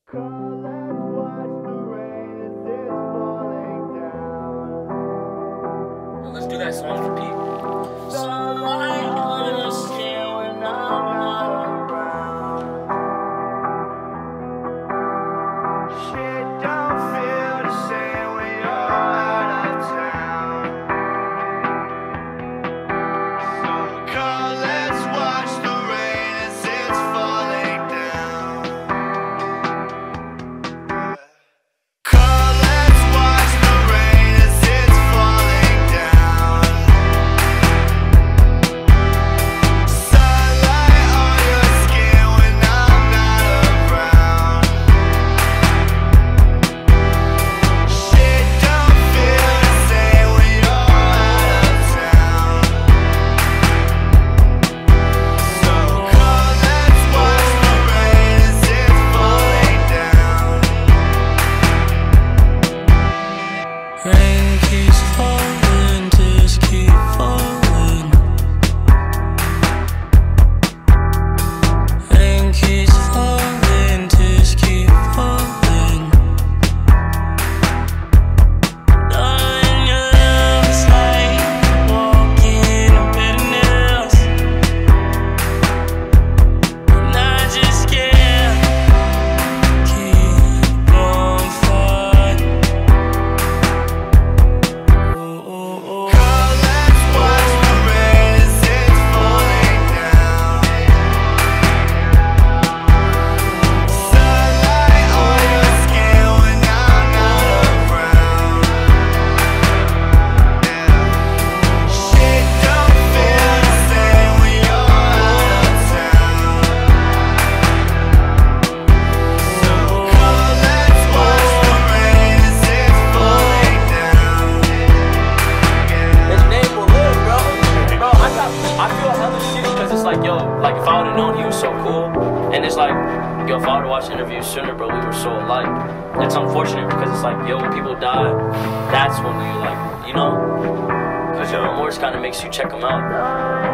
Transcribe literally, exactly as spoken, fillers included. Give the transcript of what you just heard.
Let's do that song for Pete. Sunlight on your skin when I'm not around. Shit don't feel the same when you're out of town. So come, let's watch the rain as it's falling down. Come, let's watch the rain as it's falling down. Sunlight on your skin when I'm not around. Shit don't feel the same when you're out of town. So come, let's watch the rain as it's falling down. Rain keeps falling, just keep falling. Rain keeps falling, just keep falling. Darling, your love is like walking on better nails, and I just can't keep on fighting. Oh, oh, oh. Come, let's watch the rain as it's falling down. Sunlight on your skin when I'm not around. Shit don't feel the same when you're out of town. So come, let's watch the rain as it's falling down. His name will live, bro. Bro, I got, I feel hella shitty because it's like, yo, like if I would've known he was so cool, and it's like, yo, if I would've watched the interview sooner, bro, we were so alike. It's unfortunate because it's like, yo, when people die, that's when you like, you know, because your remorse kind of makes you check them out.